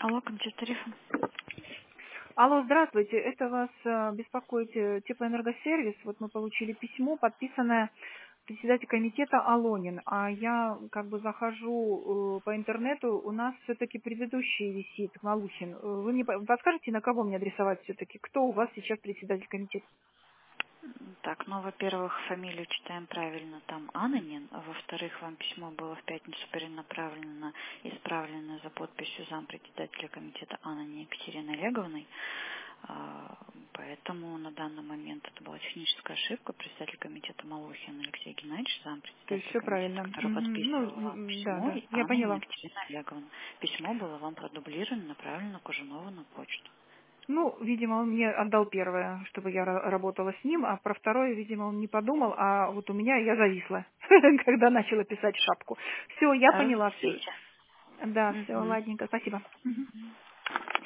Алло, комитет тарифа. Алло, здравствуйте. Это вас беспокоит теплоэнергосервис. Вот мы получили письмо, подписанное председатель комитета Алонин. А я как бы захожу по интернету, у нас все-таки предыдущий висит, Малухин. Вы мне подскажете, на кого мне адресовать все-таки? Кто у вас сейчас председатель комитета? Так, ну, во-первых, фамилию читаем правильно, там Ананин, а во-вторых, вам письмо было в пятницу перенаправлено, исправлено за подписью зампредседателя комитета Ананин Екатерины Олеговной, поэтому на данный момент это была техническая ошибка. Председатель комитета Малухин Алексей Геннадьевич, То есть зампредседателя все комитета, правильно. который подписывал вам Ну, письмо, да, и я Ананин поняла. Екатерина Олеговна. Письмо было вам продублировано, направлено к Кожунову на почту. Ну, видимо, он мне отдал первое, чтобы я работала с ним, а про второе, видимо, он не подумал, а вот у меня я зависла, когда начала писать шапку. Все, я поняла все. Разрешите. Да, все, Мгм. ладненько, спасибо. Мгм.